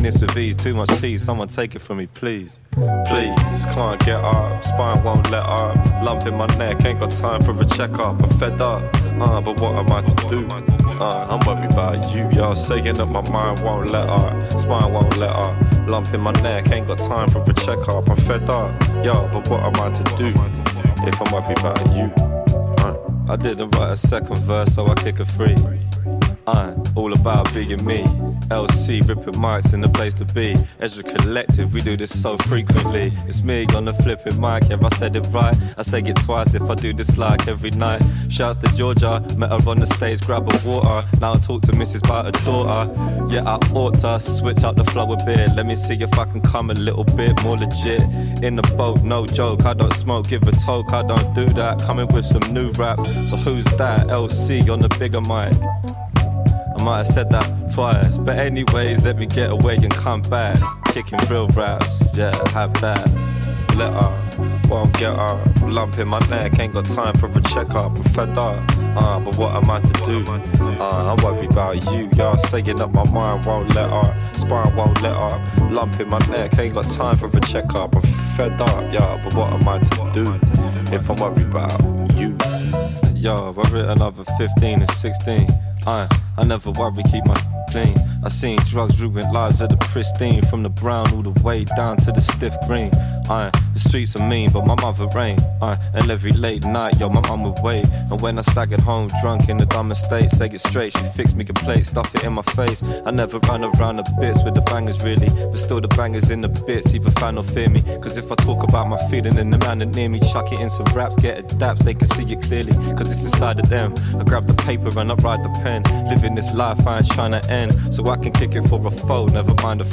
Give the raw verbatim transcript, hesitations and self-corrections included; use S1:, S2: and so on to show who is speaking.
S1: this with ease, too much peace. Someone take it from me, please. Please, can't get up, spine won't let up. Lump in my neck, ain't got time for a checkup. I'm fed up, uh, but what am I to do? Uh, I'm worried about you, y'all saying that my mind won't let up. Spine won't let up. Lump in my neck, ain't got time for a checkup. I'm fed up, yo, but what am I to do if I'm worried about you? Uh, I didn't write a second verse, so I kick a free. I'm all about being me. L C ripping mics in the place to be. Ezra Collective, we do this so frequently. It's me on the flipping mic, yeah, I said it right. I say it twice if I do this like every night. Shouts to Georgia, met her on the stage, grab a water. Now I talk to Missus about her daughter. Yeah, I ought to switch up the flow a bit. Let me see if I can come a little bit more legit. In the boat, no joke, I don't smoke, give a toke, I don't do that. Coming with some new raps, so who's that? L C on the bigger mic. I might have said that twice, but anyways, let me get away and come back. Kicking real raps, yeah, have that. Let up, won't get up. Lump in my neck, ain't got time for a checkup. I'm fed up, uh, but what am I to do? Uh, I'm worried about you, y'all saying that my mind won't let up. Spine won't let up. Lump in my neck, ain't got time for a checkup. I'm fed up, yeah, but what am I to do if I'm worried about you? Yo, I written another fifteen and sixteen. I, I never worry, keep my clean. I seen drugs ruin lives of the pristine. From the brown all the way down to the stiff green. I, the streets are mean, but my mother ain't. I, and every late night, yo, my mum would wait. And when I staggered home drunk in the dumbest state, say it straight, she fixed me a plate, stuff it in my face. I never run around the bits with the bangers really, but still the bangers in the bits, either fan or fear me. Cause if I talk about my feeling and the man that near me, chuck it in some raps, get a daps, they can see it clearly. Cause it's inside of them. I grab the paper and I write the pen. Living this life I ain't trying to end, so I can kick it for a foe, never mind a